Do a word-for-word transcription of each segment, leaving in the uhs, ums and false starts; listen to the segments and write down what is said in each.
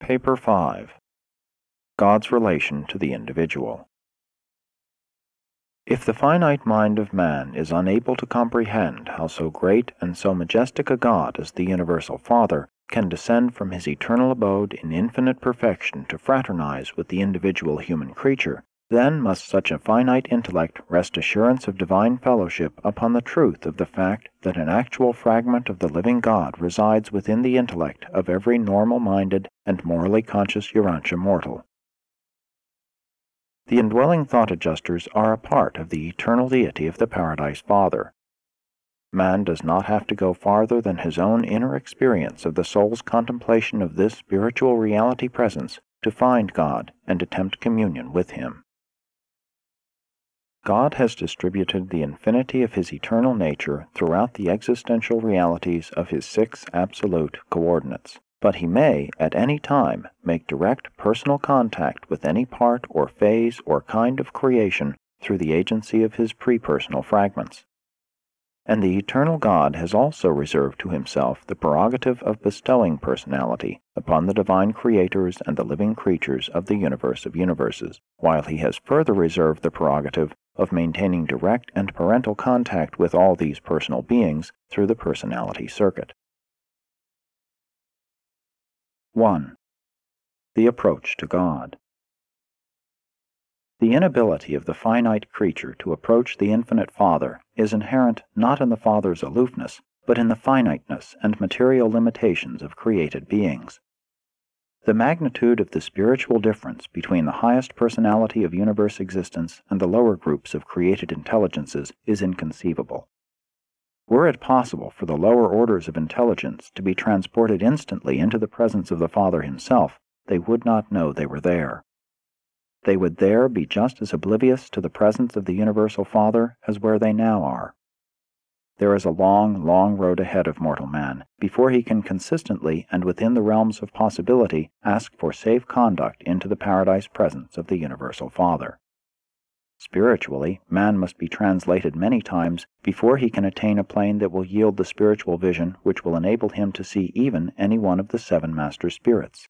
Paper five. God's relation to the individual. If the finite mind of man is unable to comprehend how so great and so majestic a God as the Universal Father can descend from his eternal abode in infinite perfection to fraternize with the individual human creature, then must such a finite intellect rest assurance of divine fellowship upon the truth of the fact that an actual fragment of the living God resides within the intellect of every normal-minded and morally conscious Urantia mortal. The indwelling thought adjusters are a part of the eternal deity of the Paradise Father. Man does not have to go farther than his own inner experience of the soul's contemplation of this spiritual reality presence to find God and attempt communion with him. God has distributed the infinity of his eternal nature throughout the existential realities of his six absolute coordinates, but he may, at any time, make direct personal contact with any part or phase or kind of creation through the agency of his pre-personal fragments. And the eternal God has also reserved to himself the prerogative of bestowing personality upon the divine creators and the living creatures of the universe of universes, while he has further reserved the prerogative of maintaining direct and parental contact with all these personal beings through the personality circuit. one. The approach to God. The inability of the finite creature to approach the infinite Father is inherent not in the Father's aloofness, but in the finiteness and material limitations of created beings. The magnitude of the spiritual difference between the highest personality of universe existence and the lower groups of created intelligences is inconceivable. Were it possible for the lower orders of intelligence to be transported instantly into the presence of the Father himself, they would not know they were there. They would there be just as oblivious to the presence of the Universal Father as where they now are. There is a long, long road ahead of mortal man before he can consistently and within the realms of possibility ask for safe conduct into the paradise presence of the Universal Father. Spiritually, man must be translated many times before he can attain a plane that will yield the spiritual vision which will enable him to see even any one of the seven master spirits.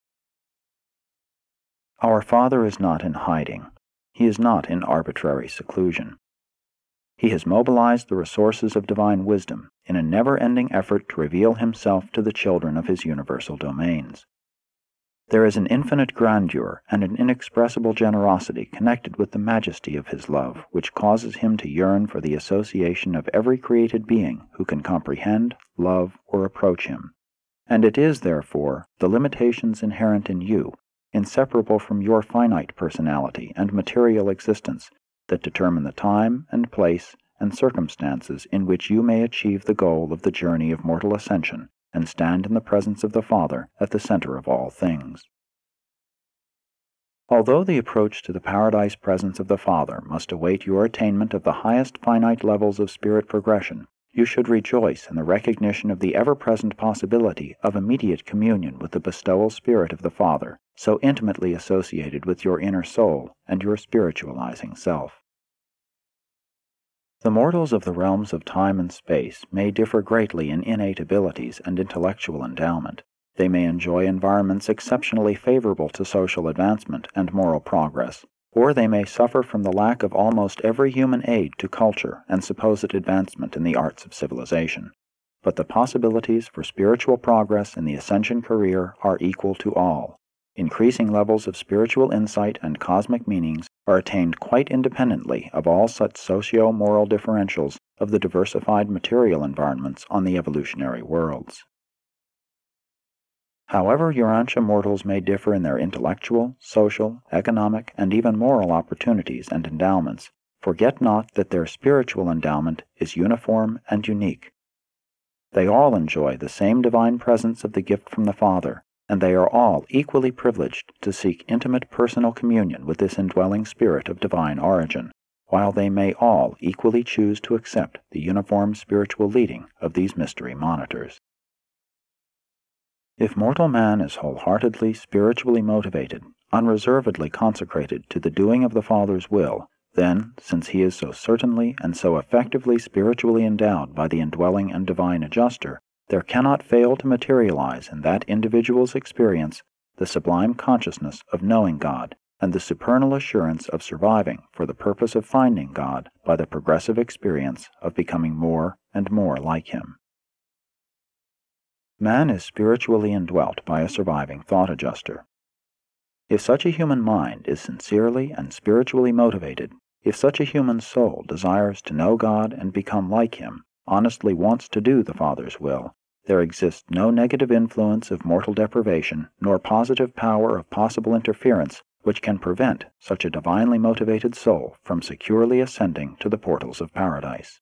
Our Father is not in hiding. He is not in arbitrary seclusion. He has mobilized the resources of divine wisdom in a never-ending effort to reveal himself to the children of his universal domains. There is an infinite grandeur and an inexpressible generosity connected with the majesty of his love, which causes him to yearn for the association of every created being who can comprehend, love, or approach him. And it is, therefore, the limitations inherent in you, inseparable from your finite personality and material existence, that determine the time and place and circumstances in which you may achieve the goal of the journey of mortal ascension and stand in the presence of the Father at the center of all things. Although the approach to the paradise presence of the Father must await your attainment of the highest finite levels of spirit progression, you should rejoice in the recognition of the ever-present possibility of immediate communion with the bestowal spirit of the Father, so intimately associated with your inner soul and your spiritualizing self. The mortals of the realms of time and space may differ greatly in innate abilities and intellectual endowment. They may enjoy environments exceptionally favorable to social advancement and moral progress, or they may suffer from the lack of almost every human aid to culture and supposed advancement in the arts of civilization. But the possibilities for spiritual progress in the ascension career are equal to all. Increasing levels of spiritual insight and cosmic meanings are attained quite independently of all such socio-moral differentials of the diversified material environments on the evolutionary worlds. However Urantia mortals may differ in their intellectual, social, economic, and even moral opportunities and endowments, forget not that their spiritual endowment is uniform and unique. They all enjoy the same divine presence of the gift from the Father, and they are all equally privileged to seek intimate personal communion with this indwelling spirit of divine origin, while they may all equally choose to accept the uniform spiritual leading of these mystery monitors. If mortal man is wholeheartedly spiritually motivated, unreservedly consecrated to the doing of the Father's will, then, since he is so certainly and so effectively spiritually endowed by the indwelling and divine adjuster, there cannot fail to materialize in that individual's experience the sublime consciousness of knowing God, and the supernal assurance of surviving for the purpose of finding God by the progressive experience of becoming more and more like Him. Man is spiritually indwelt by a surviving thought adjuster. If such a human mind is sincerely and spiritually motivated, if such a human soul desires to know God and become like Him, honestly wants to do the Father's will, there exists no negative influence of mortal deprivation, nor positive power of possible interference, which can prevent such a divinely motivated soul from securely ascending to the portals of paradise.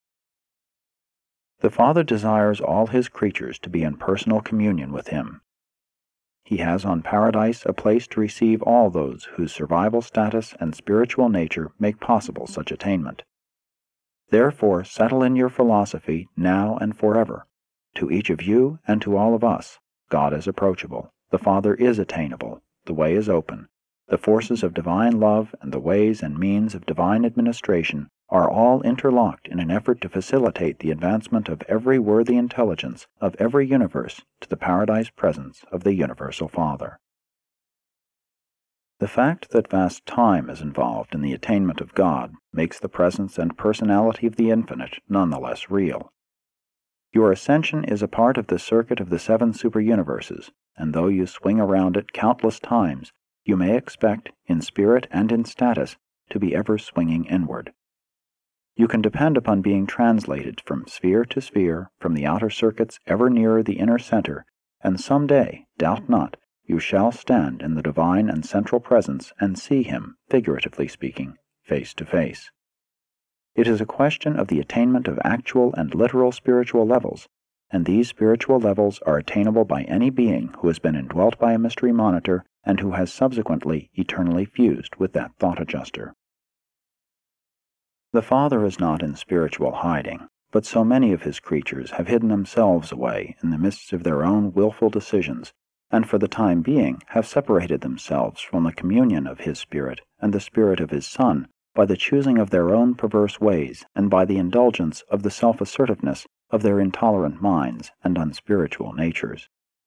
The Father desires all His creatures to be in personal communion with Him. He has on paradise a place to receive all those whose survival status and spiritual nature make possible such attainment. Therefore, settle in your philosophy now and forever. To each of you and to all of us, God is approachable, the Father is attainable, the way is open. The forces of divine love and the ways and means of divine administration are all interlocked in an effort to facilitate the advancement of every worthy intelligence of every universe to the paradise presence of the Universal Father. The fact that vast time is involved in the attainment of God makes the presence and personality of the infinite nonetheless real. Your ascension is a part of the circuit of the seven superuniverses, and though you swing around it countless times, you may expect, in spirit and in status, to be ever swinging inward. You can depend upon being translated from sphere to sphere, from the outer circuits ever nearer the inner center, and some day, doubt not, you shall stand in the divine and central presence and see Him, figuratively speaking, face to face. It is a question of the attainment of actual and literal spiritual levels, and these spiritual levels are attainable by any being who has been indwelt by a mystery monitor and who has subsequently eternally fused with that thought adjuster. The Father is not in spiritual hiding, but so many of His creatures have hidden themselves away in the midst of their own willful decisions, and for the time being have separated themselves from the communion of His Spirit and the Spirit of His Son by the choosing of their own perverse ways and by the indulgence of the self-assertiveness of their intolerant minds and unspiritual natures.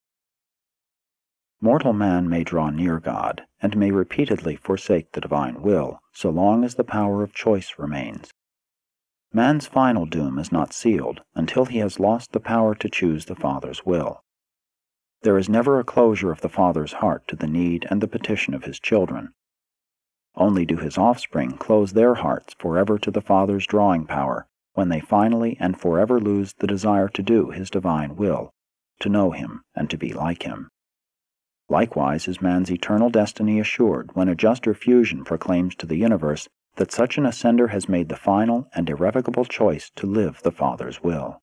Mortal man may draw near God, and may repeatedly forsake the divine will, so long as the power of choice remains. Man's final doom is not sealed until he has lost the power to choose the Father's will. There is never a closure of the Father's heart to the need and the petition of His children. Only do His offspring close their hearts forever to the Father's drawing power, when they finally and forever lose the desire to do His divine will, to know Him and to be like Him. Likewise is man's eternal destiny assured when adjuster fusion proclaims to the universe that such an ascender has made the final and irrevocable choice to live the Father's will.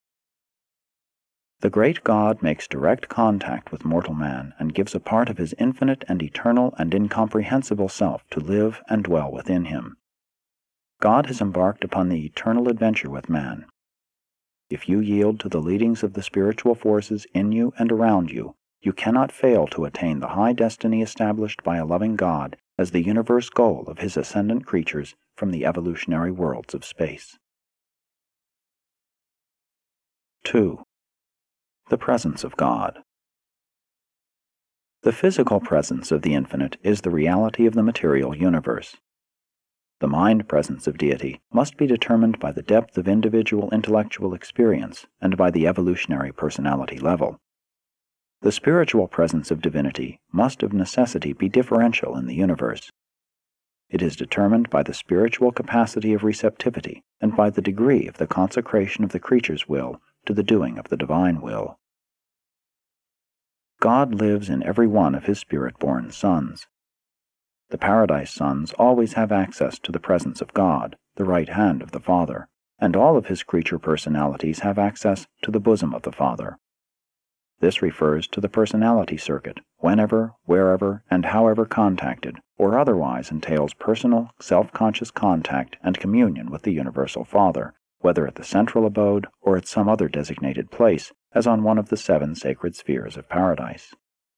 The great God makes direct contact with mortal man and gives a part of His infinite and eternal and incomprehensible self to live and dwell within him. God has embarked upon the eternal adventure with man. If you yield to the leadings of the spiritual forces in you and around you, you cannot fail to attain the high destiny established by a loving God as the universe goal of His ascendant creatures from the evolutionary worlds of space. two. The presence of God. The physical presence of the infinite is the reality of the material universe. The mind presence of deity must be determined by the depth of individual intellectual experience and by the evolutionary personality level. The spiritual presence of divinity must of necessity be differential in the universe. It is determined by the spiritual capacity of receptivity and by the degree of the consecration of the creature's will to the doing of the divine will. God lives in every one of His spirit-born sons. The paradise sons always have access to the presence of God, the right hand of the Father, and all of His creature personalities have access to the bosom of the Father. This refers to the personality circuit, whenever, wherever, and however contacted, or otherwise entails personal, self-conscious contact and communion with the Universal Father, whether at the central abode or at some other designated place, as on one of the seven sacred spheres of paradise.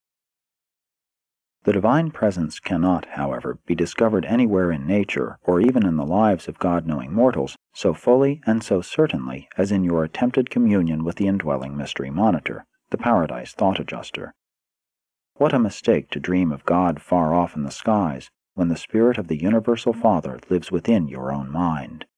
The divine presence cannot, however, be discovered anywhere in nature or even in the lives of God-knowing mortals so fully and so certainly as in your attempted communion with the indwelling mystery monitor, the paradise thought adjuster. What a mistake to dream of God far off in the skies, when the Spirit of the Universal Father lives within your own mind.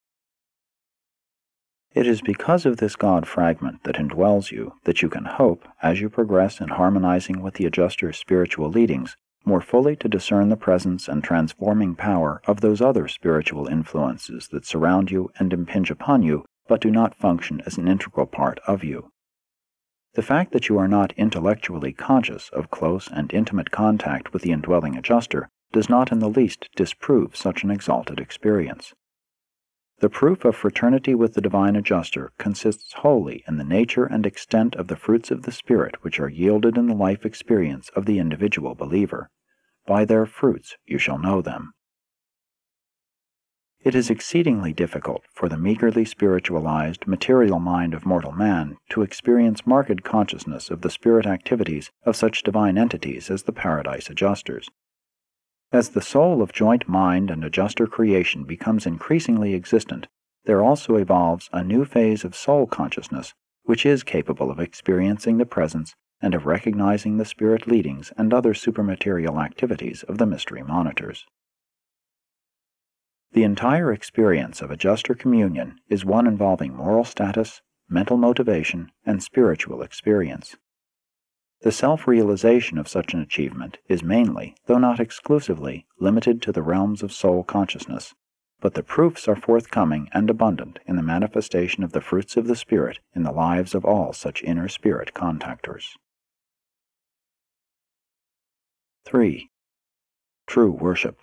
It is because of this God fragment that indwells you that you can hope, as you progress in harmonizing with the Adjuster's spiritual leadings, more fully to discern the presence and transforming power of those other spiritual influences that surround you and impinge upon you, but do not function as an integral part of you. The fact that you are not intellectually conscious of close and intimate contact with the indwelling Adjuster does not in the least disprove such an exalted experience. The proof of fraternity with the Divine Adjuster consists wholly in the nature and extent of the fruits of the Spirit which are yielded in the life experience of the individual believer. By their fruits you shall know them. It is exceedingly difficult for the meagerly spiritualized material mind of mortal man to experience marked consciousness of the spirit activities of such divine entities as the Paradise Adjusters. As the soul of joint mind and Adjuster creation becomes increasingly existent, there also evolves a new phase of soul consciousness which is capable of experiencing the presence and of recognizing the spirit leadings and other supermaterial activities of the mystery monitors. The entire experience of Adjuster communion is one involving moral status, mental motivation, and spiritual experience. The self-realization of such an achievement is mainly, though not exclusively, limited to the realms of soul consciousness, but the proofs are forthcoming and abundant in the manifestation of the fruits of the Spirit in the lives of all such inner spirit contactors. three. True worship.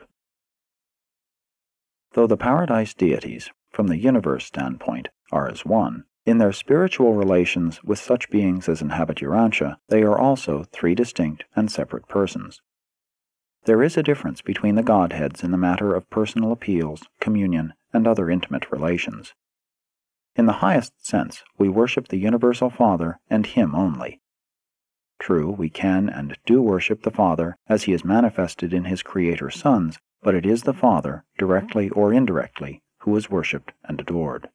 Though the Paradise deities, from the universe standpoint, are as one, in their spiritual relations with such beings as inhabit Urantia, they are also three distinct and separate persons. There is a difference between the Godheads in the matter of personal appeals, communion, and other intimate relations. In the highest sense, we worship the Universal Father and Him only. True, we can and do worship the Father as He is manifested in His Creator sons, but it is the Father, directly or indirectly, who is worshipped and adored.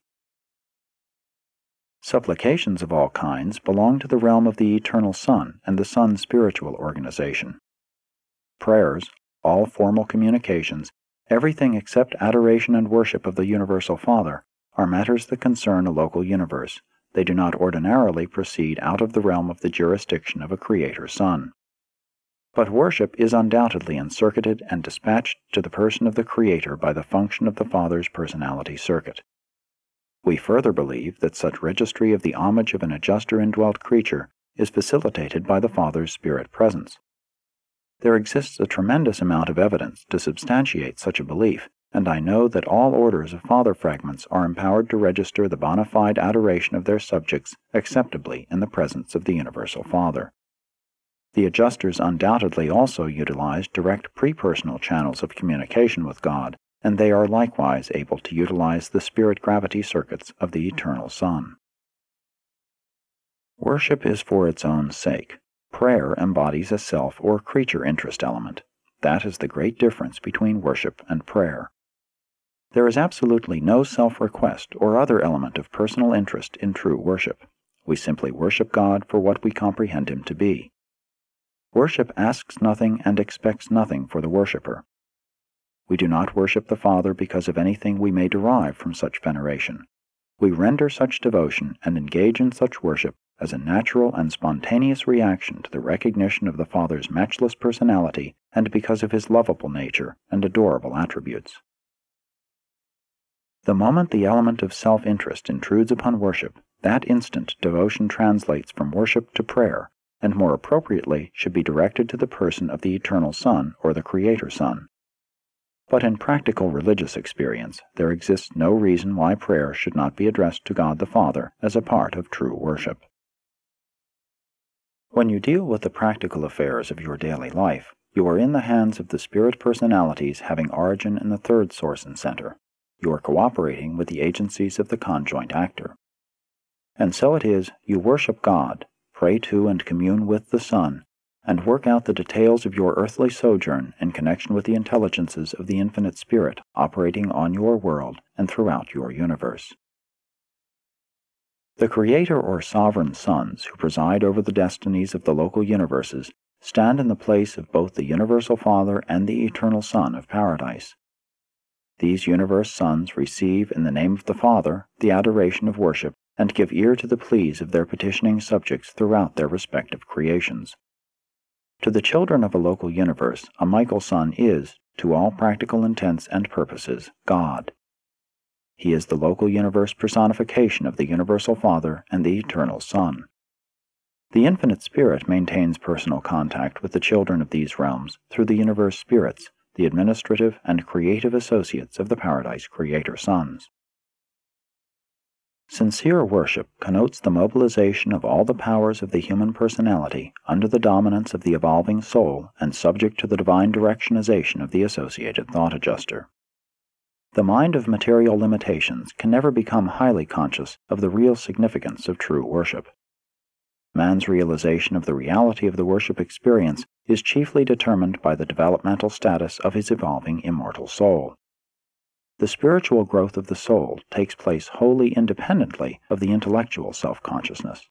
Supplications of all kinds belong to the realm of the Eternal Son and the Son's spiritual organization. Prayers, all formal communications, everything except adoration and worship of the Universal Father, are matters that concern a local universe. They do not ordinarily proceed out of the realm of the jurisdiction of a Creator Son. But worship is undoubtedly encircuited and dispatched to the person of the Creator by the function of the Father's personality circuit. We further believe that such registry of the homage of an Adjuster-indwelt creature is facilitated by the Father's spirit presence. There exists a tremendous amount of evidence to substantiate such a belief, and I know that all orders of Father fragments are empowered to register the bona fide adoration of their subjects acceptably in the presence of the Universal Father. The Adjusters undoubtedly also utilize direct pre-personal channels of communication with God, and they are likewise able to utilize the spirit gravity circuits of the Eternal Son. Worship is for its own sake. Prayer embodies a self or creature interest element. That is the great difference between worship and prayer. There is absolutely no self-request or other element of personal interest in true worship. We simply worship God for what we comprehend Him to be. Worship asks nothing and expects nothing for the worshipper. We do not worship the Father because of anything we may derive from such veneration. We render such devotion and engage in such worship as a natural and spontaneous reaction to the recognition of the Father's matchless personality and because of His lovable nature and adorable attributes. The moment the element of self-interest intrudes upon worship, that instant devotion translates from worship to prayer, and more appropriately should be directed to the person of the Eternal Son or the Creator Son. But in practical religious experience, there exists no reason why prayer should not be addressed to God the Father as a part of true worship. When you deal with the practical affairs of your daily life, you are in the hands of the spirit personalities having origin in the third source and center. You are cooperating with the agencies of the conjoint actor. And so it is, you worship God, pray to and commune with the Son, and work out the details of your earthly sojourn in connection with the intelligences of the infinite Spirit operating on your world and throughout your universe. The Creator or Sovereign Sons who preside over the destinies of the local universes stand in the place of both the universal Father and the eternal Son of Paradise. These universe sons receive in the name of the Father the adoration of worship and give ear to the pleas of their petitioning subjects throughout their respective creations. To the children of a local universe, a Michael Son is, to all practical intents and purposes, God. He is the local universe personification of the universal Father and the eternal Son. The infinite Spirit maintains personal contact with the children of these realms through the universe spirits, the administrative and creative associates of the Paradise Creator Sons. Sincere worship connotes the mobilization of all the powers of the human personality under the dominance of the evolving soul and subject to the divine directionization of the associated thought adjuster. The mind of material limitations can never become highly conscious of the real significance of true worship. Man's realization of the reality of the worship experience is chiefly determined by the developmental status of his evolving immortal soul. The spiritual growth of the soul takes place wholly independently of the intellectual self-consciousness.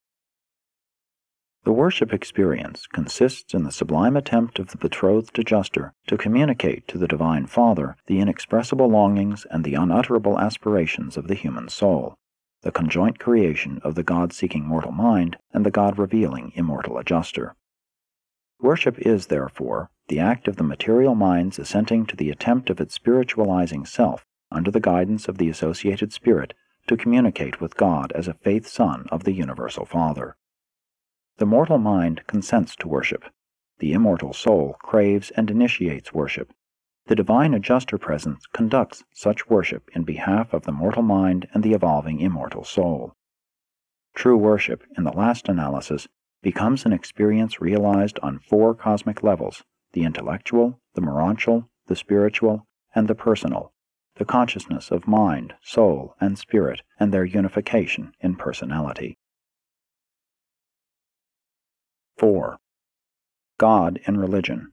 The worship experience consists in the sublime attempt of the betrothed adjuster to communicate to the Divine Father the inexpressible longings and the unutterable aspirations of the human soul, the conjoint creation of the God-seeking mortal mind and the God-revealing immortal adjuster. Worship is, therefore, the act of the material mind's assenting to the attempt of its spiritualizing self, under the guidance of the associated spirit, to communicate with God as a faith son of the universal Father. The mortal mind consents to worship. The immortal soul craves and initiates worship. The divine adjuster presence conducts such worship in behalf of the mortal mind and the evolving immortal soul. True worship, in the last analysis, becomes an experience realized on four cosmic levels: the intellectual, the morontial, the spiritual, and the personal, the consciousness of mind, soul, and spirit, and their unification in personality. four. God in religion.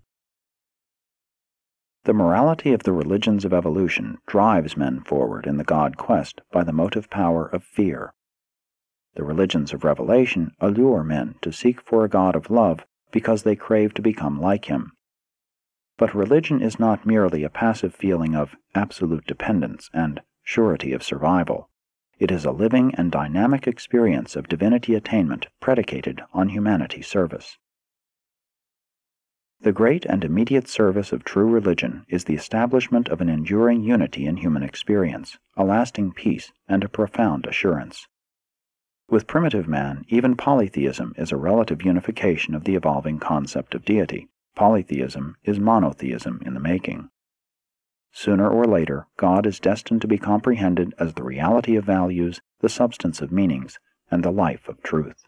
The morality of the religions of evolution drives men forward in the God quest by the motive power of fear. The religions of revelation allure men to seek for a God of love because they crave to become like Him. But religion is not merely a passive feeling of absolute dependence and surety of survival. It is a living and dynamic experience of divinity attainment predicated on humanity service. The great and immediate service of true religion is the establishment of an enduring unity in human experience, a lasting peace, and a profound assurance. With primitive man, even polytheism is a relative unification of the evolving concept of deity. Polytheism is monotheism in the making. Sooner or later, God is destined to be comprehended as the reality of values, the substance of meanings, and the life of truth.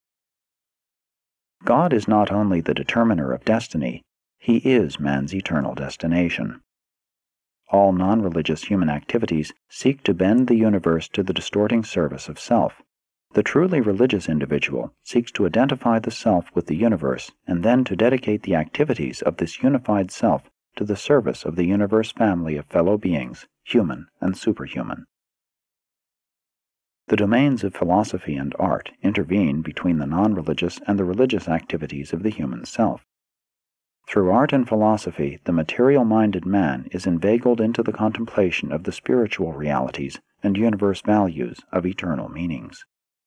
God is not only the determiner of destiny, He is man's eternal destination. All non-religious human activities seek to bend the universe to the distorting service of self. The truly religious individual seeks to identify the self with the universe and then to dedicate the activities of this unified self to the service of the universe family of fellow beings, human and superhuman. The domains of philosophy and art intervene between the non-religious and the religious activities of the human self. Through art and philosophy, the material-minded man is inveigled into the contemplation of the spiritual realities and universe values of eternal meanings.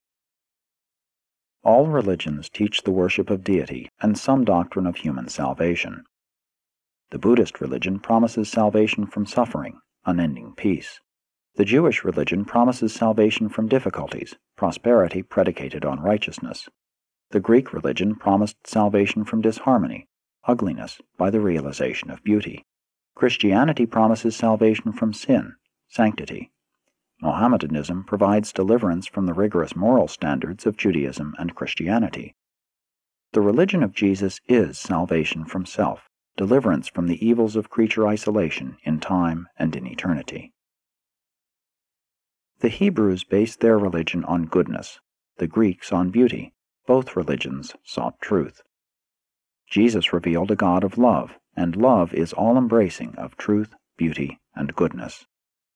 All religions teach the worship of deity and some doctrine of human salvation. The Buddhist religion promises salvation from suffering, unending peace. The Jewish religion promises salvation from difficulties, prosperity predicated on righteousness. The Greek religion promised salvation from disharmony, ugliness, by the realization of beauty. Christianity promises salvation from sin, sanctity. Mohammedanism provides deliverance from the rigorous moral standards of Judaism and Christianity. The religion of Jesus is salvation from self, deliverance from the evils of creature isolation in time and in eternity. The Hebrews based their religion on goodness, the Greeks on beauty. Both religions sought truth. Jesus revealed a God of love, and love is all-embracing of truth, beauty, and goodness.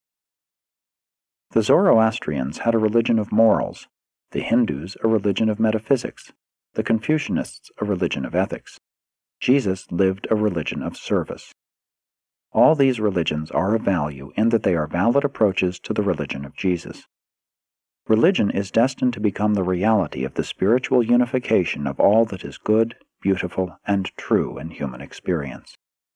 The Zoroastrians had a religion of morals, the Hindus a religion of metaphysics, the Confucianists a religion of ethics, Jesus lived a religion of service. All these religions are of value in that they are valid approaches to the religion of Jesus. Religion is destined to become the reality of the spiritual unification of all that is good, beautiful, and true in human experience.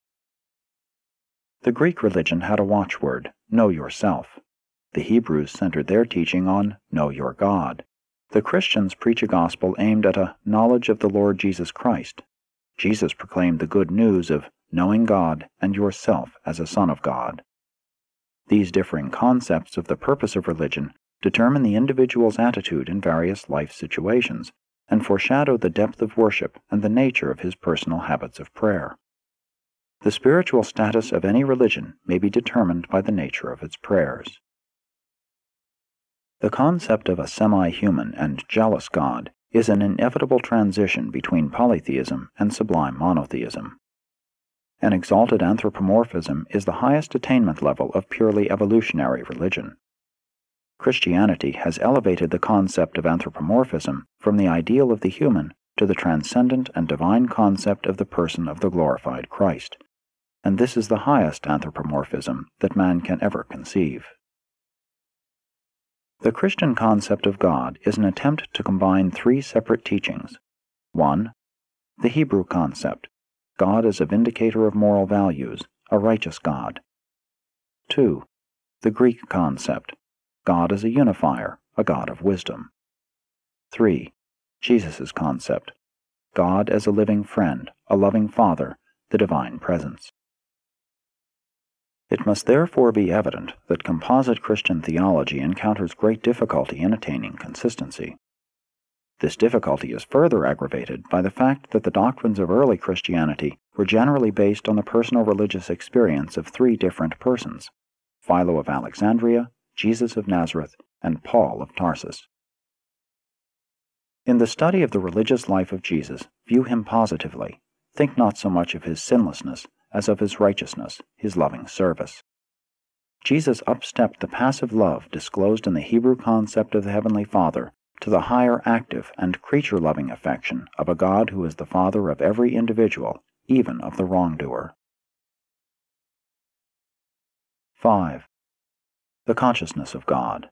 The Greek religion had a watchword, "Know yourself." The Hebrews centered their teaching on "Know your God." The Christians preach a gospel aimed at a knowledge of the Lord Jesus Christ. Jesus proclaimed the good news of knowing God and yourself as a son of God. These differing concepts of the purpose of religion determine the individual's attitude in various life situations, and foreshadow the depth of worship and the nature of his personal habits of prayer. The spiritual status of any religion may be determined by the nature of its prayers. The concept of a semi-human and jealous God is an inevitable transition between polytheism and sublime monotheism. An exalted anthropomorphism is the highest attainment level of purely evolutionary religion. Christianity has elevated the concept of anthropomorphism from the ideal of the human to the transcendent and divine concept of the person of the glorified Christ, and this is the highest anthropomorphism that man can ever conceive. The Christian concept of God is an attempt to combine three separate teachings. one. The Hebrew concept, God as a vindicator of moral values, a righteous God. two. The Greek concept, God as a unifier, a God of wisdom. three. Jesus' concept, God as a living friend, a loving Father, the divine presence. It must therefore be evident that composite Christian theology encounters great difficulty in attaining consistency. This difficulty is further aggravated by the fact that the doctrines of early Christianity were generally based on the personal religious experience of three different persons: Philo of Alexandria, Jesus of Nazareth, and Paul of Tarsus. In the study of the religious life of Jesus, view him positively. Think not so much of his sinlessness as of his righteousness, his loving service. Jesus upstepped the passive love disclosed in the Hebrew concept of the Heavenly Father to the higher active and creature-loving affection of a God who is the Father of every individual, even of the wrongdoer. five. The consciousness of God.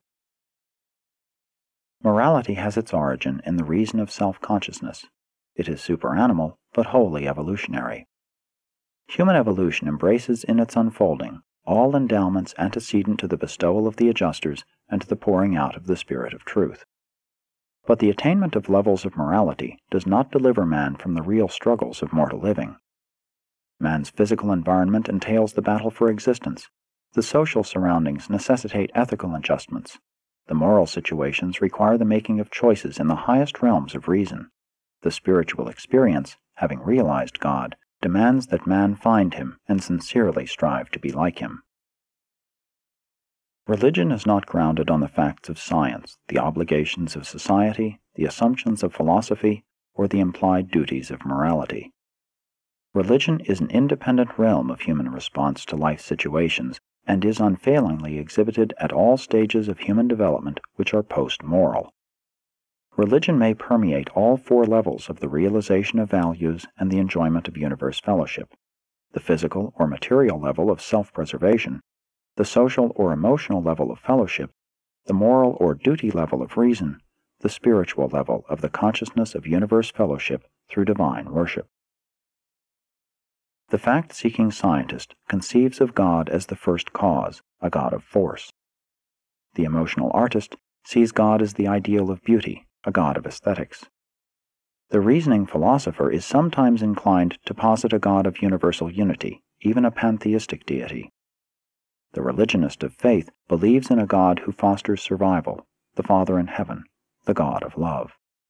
Morality has its origin in the reason of self-consciousness. It is superanimal, but wholly evolutionary. Human evolution embraces in its unfolding all endowments antecedent to the bestowal of the adjusters and to the pouring out of the Spirit of truth. But the attainment of levels of morality does not deliver man from the real struggles of mortal living. Man's physical environment entails the battle for existence. The social surroundings necessitate ethical adjustments. The moral situations require the making of choices in the highest realms of reason. The spiritual experience, having realized God, demands that man find him and sincerely strive to be like him. Religion is not grounded on the facts of science, the obligations of society, the assumptions of philosophy, or the implied duties of morality. Religion is an independent realm of human response to life situations and is unfailingly exhibited at all stages of human development which are post-moral. Religion may permeate all four levels of the realization of values and the enjoyment of universe fellowship: the physical or material level of self-preservation, the social or emotional level of fellowship, the moral or duty level of reason, the spiritual level of the consciousness of universe fellowship through divine worship. The fact-seeking scientist conceives of God as the first cause, a God of force. The emotional artist sees God as the ideal of beauty, a God of aesthetics. The reasoning philosopher is sometimes inclined to posit a God of universal unity, even a pantheistic deity. The religionist of faith believes in a God who fosters survival, the Father in heaven, the God of love.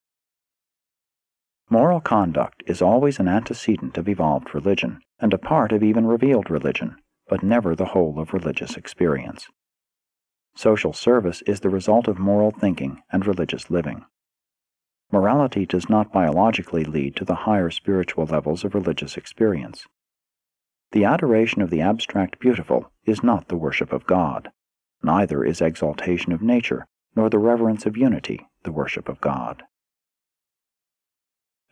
Moral conduct is always an antecedent of evolved religion, and a part of even revealed religion, but never the whole of religious experience. Social service is the result of moral thinking and religious living. Morality does not biologically lead to the higher spiritual levels of religious experience. The adoration of the abstract beautiful is not the worship of God. Neither is exaltation of nature, nor the reverence of unity, the worship of God.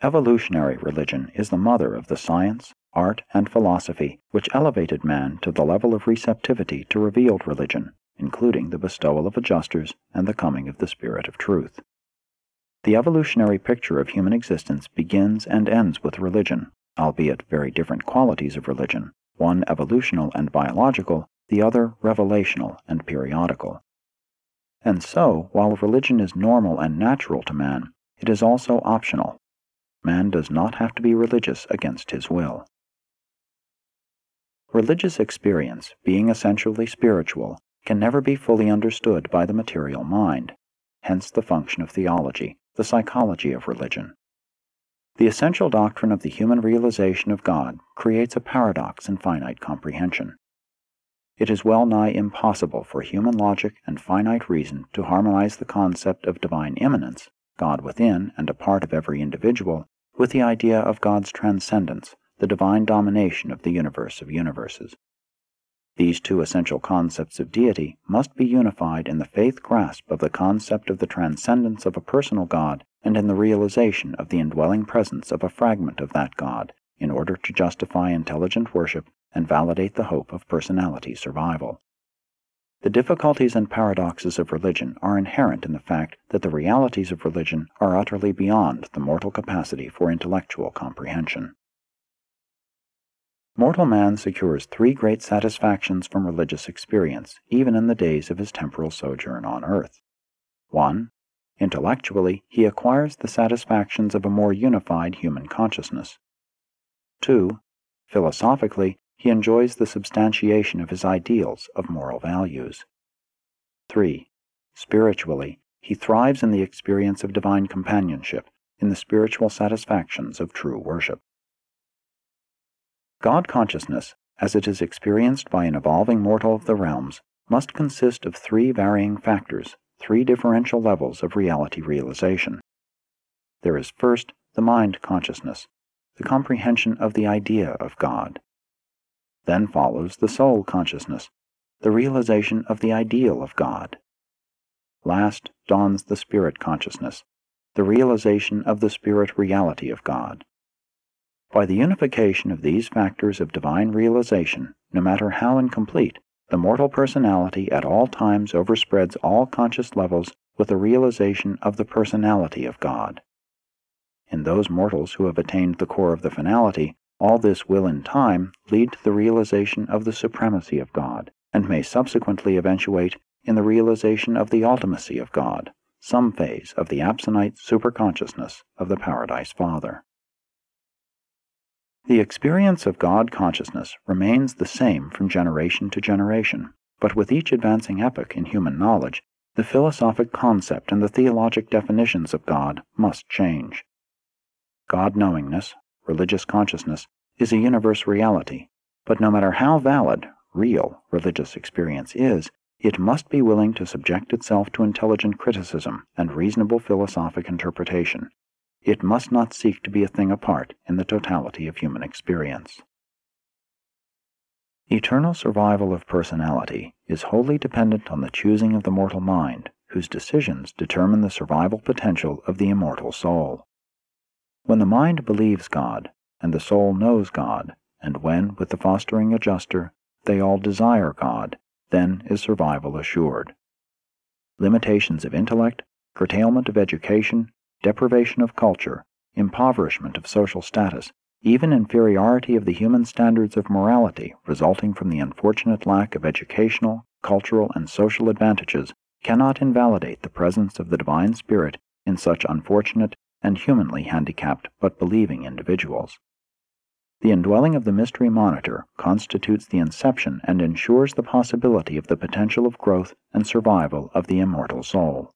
Evolutionary religion is the mother of the science, art, and philosophy which elevated man to the level of receptivity to revealed religion, including the bestowal of adjusters and the coming of the Spirit of Truth. The evolutionary picture of human existence begins and ends with religion, albeit very different qualities of religion, one evolutional and biological, the other revelational and periodical. And so, while religion is normal and natural to man, it is also optional. Man does not have to be religious against his will. Religious experience, being essentially spiritual, can never be fully understood by the material mind, hence the function of theology, the psychology of religion. The essential doctrine of the human realization of God creates a paradox in finite comprehension. It is well nigh impossible for human logic and finite reason to harmonize the concept of divine immanence, God within and a part of every individual, with the idea of God's transcendence, the divine domination of the universe of universes. These two essential concepts of deity must be unified in the faith grasp of the concept of the transcendence of a personal God and in the realization of the indwelling presence of a fragment of that God, in order to justify intelligent worship and validate the hope of personality survival. The difficulties and paradoxes of religion are inherent in the fact that the realities of religion are utterly beyond the mortal capacity for intellectual comprehension. Mortal man secures three great satisfactions from religious experience, even in the days of his temporal sojourn on earth. One, intellectually, he acquires the satisfactions of a more unified human consciousness. Two, philosophically, he enjoys the substantiation of his ideals of moral values. Three, spiritually, he thrives in the experience of divine companionship, in the spiritual satisfactions of true worship. God consciousness, as it is experienced by an evolving mortal of the realms, must consist of three varying factors, three differential levels of reality realization. There is first the mind consciousness, the comprehension of the idea of God. Then follows the soul consciousness, the realization of the ideal of God. Last dawns the spirit consciousness, the realization of the spirit reality of God. By the unification of these factors of divine realization, no matter how incomplete, the mortal personality at all times overspreads all conscious levels with the realization of the personality of God. In those mortals who have attained the core of the finality, all this will in time lead to the realization of the supremacy of God, and may subsequently eventuate in the realization of the ultimacy of God, some phase of the absonite superconsciousness of the Paradise Father. The experience of God consciousness remains the same from generation to generation, but with each advancing epoch in human knowledge, the philosophic concept and the theologic definitions of God must change. God-knowingness, religious consciousness, is a universe reality, but no matter how valid, real, religious experience is, it must be willing to subject itself to intelligent criticism and reasonable philosophic interpretation. It must not seek to be a thing apart in the totality of human experience. Eternal survival of personality is wholly dependent on the choosing of the mortal mind, whose decisions determine the survival potential of the immortal soul. When the mind believes God, and the soul knows God, and when, with the fostering adjuster, they all desire God, then is survival assured. Limitations of intellect, curtailment of education, deprivation of culture, impoverishment of social status, even inferiority of the human standards of morality resulting from the unfortunate lack of educational, cultural, and social advantages cannot invalidate the presence of the Divine Spirit in such unfortunate and humanly handicapped but believing individuals. The indwelling of the mystery monitor constitutes the inception and ensures the possibility of the potential of growth and survival of the immortal soul.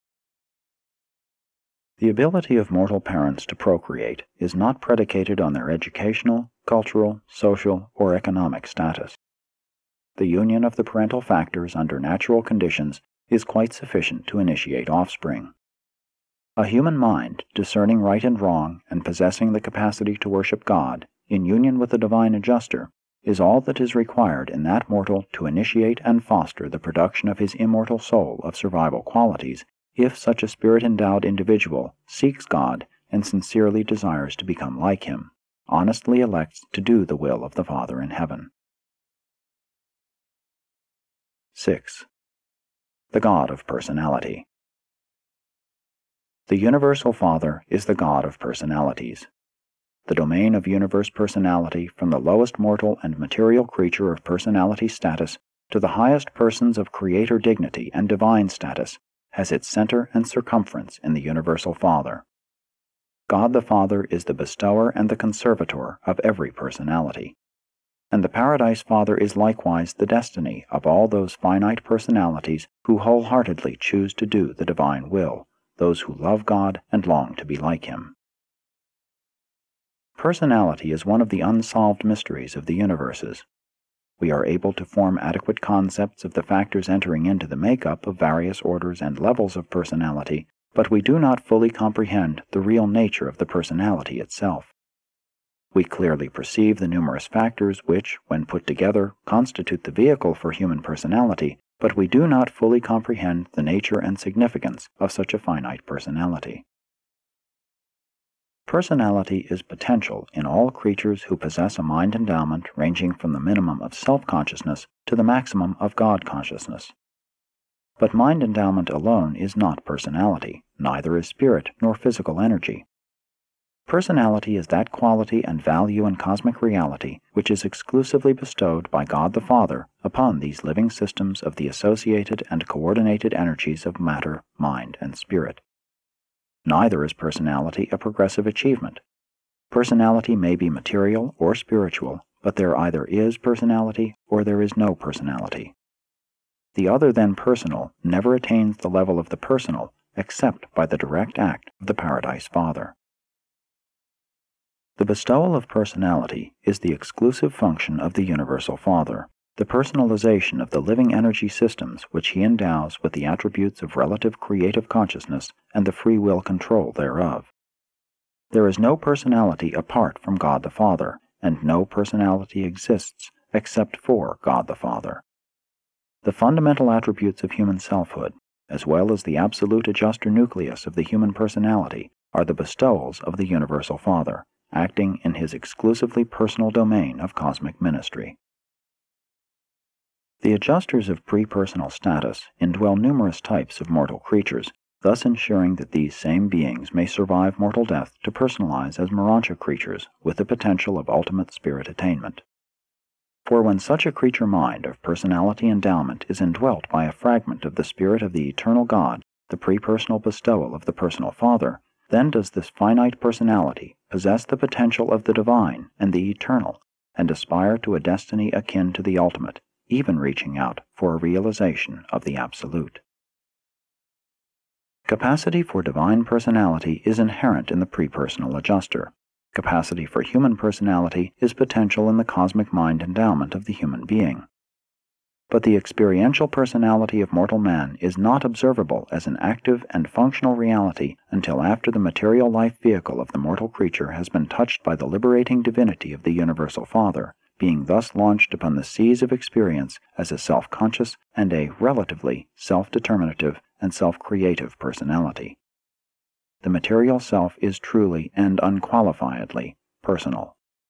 The ability of mortal parents to procreate is not predicated on their educational, cultural, social, or economic status. The union of the parental factors under natural conditions is quite sufficient to initiate offspring. A human mind, discerning right and wrong and possessing the capacity to worship God, in union with the divine adjuster, is all that is required in that mortal to initiate and foster the production of his immortal soul of survival qualities, if such a spirit-endowed individual seeks God and sincerely desires to become like him, honestly elects to do the will of the Father in heaven. six. The God of Personality. The Universal Father is the God of personalities. The domain of universe personality, from the lowest mortal and material creature of personality status to the highest persons of creator dignity and divine status, has its center and circumference in the Universal Father. God the Father is the bestower and the conservator of every personality. And the Paradise Father is likewise the destiny of all those finite personalities who wholeheartedly choose to do the divine will, those who love God and long to be like him. Personality is one of the unsolved mysteries of the universes. We are able to form adequate concepts of the factors entering into the makeup of various orders and levels of personality, but we do not fully comprehend the real nature of the personality itself. We clearly perceive the numerous factors which, when put together, constitute the vehicle for human personality, but we do not fully comprehend the nature and significance of such a finite personality. Personality is potential in all creatures who possess a mind endowment ranging from the minimum of self-consciousness to the maximum of God-consciousness. But mind endowment alone is not personality, neither is spirit nor physical energy. Personality is that quality and value in cosmic reality which is exclusively bestowed by God the Father upon these living systems of the associated and coordinated energies of matter, mind, and spirit. Neither is personality a progressive achievement. Personality may be material or spiritual, but there either is personality or there is no personality. The other than personal never attains the level of the personal except by the direct act of the Paradise Father. The bestowal of personality is the exclusive function of the Universal Father, the personalization of the living energy systems which he endows with the attributes of relative creative consciousness and the free will control thereof. There is no personality apart from God the Father, and no personality exists except for God the Father. The fundamental attributes of human selfhood, as well as the absolute adjuster nucleus of the human personality, are the bestowals of the Universal Father, acting in his exclusively personal domain of cosmic ministry. The adjusters of pre-personal status indwell numerous types of mortal creatures, thus ensuring that these same beings may survive mortal death to personalize as Morontia creatures with the potential of ultimate spirit attainment. For when such a creature mind of personality endowment is indwelt by a fragment of the spirit of the eternal God, the pre-personal bestowal of the personal Father, then does this finite personality possess the potential of the divine and the eternal, and aspire to a destiny akin to the ultimate, even reaching out for a realization of the absolute. Capacity for divine personality is inherent in the pre-personal adjuster. Capacity for human personality is potential in the cosmic mind endowment of the human being. But the experiential personality of mortal man is not observable as an active and functional reality until after the material life vehicle of the mortal creature has been touched by the liberating divinity of the Universal Father, being thus launched upon the seas of experience as a self-conscious and a relatively self-determinative and self-creative personality. The material self is truly and unqualifiedly personal.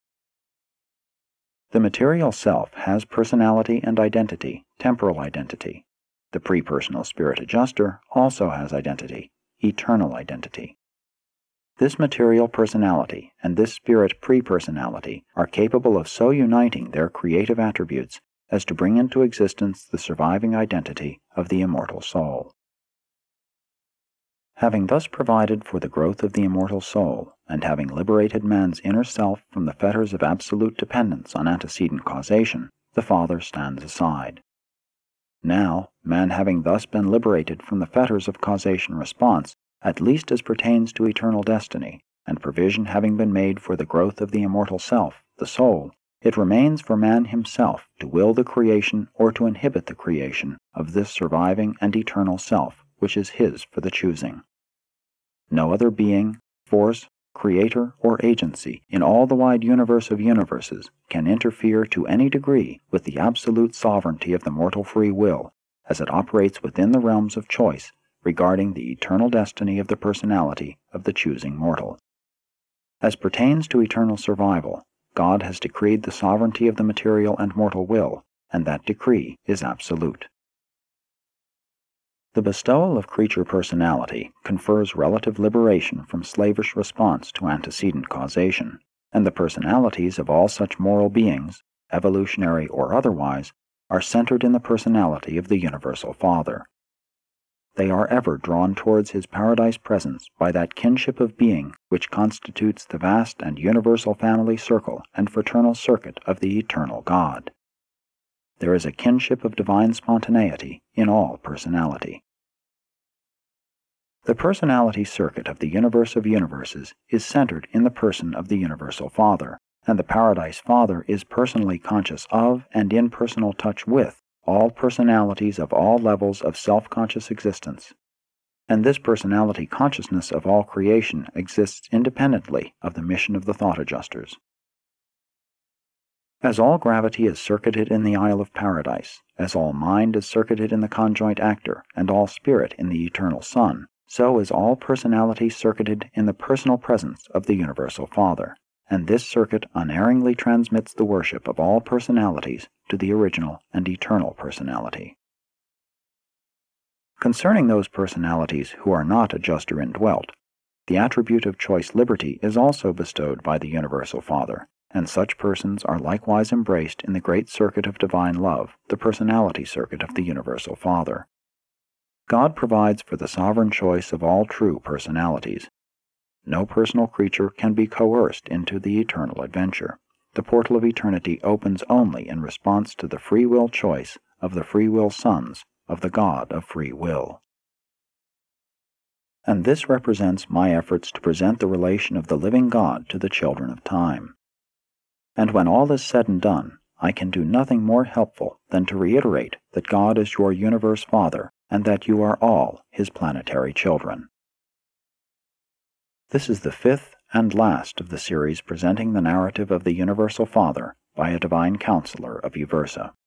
The material self has personality and identity, temporal identity. The pre-personal spirit adjuster also has identity, eternal identity. This material personality and this spirit pre-personality are capable of so uniting their creative attributes as to bring into existence the surviving identity of the immortal soul. Having thus provided for the growth of the immortal soul, and having liberated man's inner self from the fetters of absolute dependence on antecedent causation, the Father stands aside. Now, man having thus been liberated from the fetters of causation response, at least as pertains to eternal destiny, and provision having been made for the growth of the immortal self, the soul, it remains for man himself to will the creation or to inhibit the creation of this surviving and eternal self, which is his for the choosing. No other being, force, creator, or agency in all the wide universe of universes can interfere to any degree with the absolute sovereignty of the mortal free will, as it operates within the realms of choice regarding the eternal destiny of the personality of the choosing mortal. As pertains to eternal survival, God has decreed the sovereignty of the material and mortal will, and that decree is absolute. The bestowal of creature personality confers relative liberation from slavish response to antecedent causation, and the personalities of all such moral beings, evolutionary or otherwise, are centered in the personality of the Universal Father. They are ever drawn towards His paradise presence by that kinship of being which constitutes the vast and universal family circle and fraternal circuit of the eternal God. There is a kinship of divine spontaneity in all personality. The personality circuit of the universe of universes is centered in the person of the Universal Father, and the Paradise Father is personally conscious of and in personal touch with all personalities of all levels of self-conscious existence. And this personality consciousness of all creation exists independently of the mission of the thought adjusters. As all gravity is circuited in the Isle of Paradise, as all mind is circuited in the conjoint actor, and all spirit in the eternal Son, so is all personality circuited in the personal presence of the Universal Father, and this circuit unerringly transmits the worship of all personalities to the original and eternal personality. Concerning those personalities who are not adjuster indwelt, the attribute of choice liberty is also bestowed by the Universal Father, and such persons are likewise embraced in the great circuit of divine love, the personality circuit of the Universal Father. God provides for the sovereign choice of all true personalities. No personal creature can be coerced into the eternal adventure. The portal of eternity opens only in response to the free will choice of the free will sons of the God of free will. And this represents my efforts to present the relation of the living God to the children of time. And when all is said and done, I can do nothing more helpful than to reiterate that God is your universe Father, and that you are all His planetary children. This is the fifth and last of the series presenting the narrative of the Universal Father by a divine counselor of Uversa.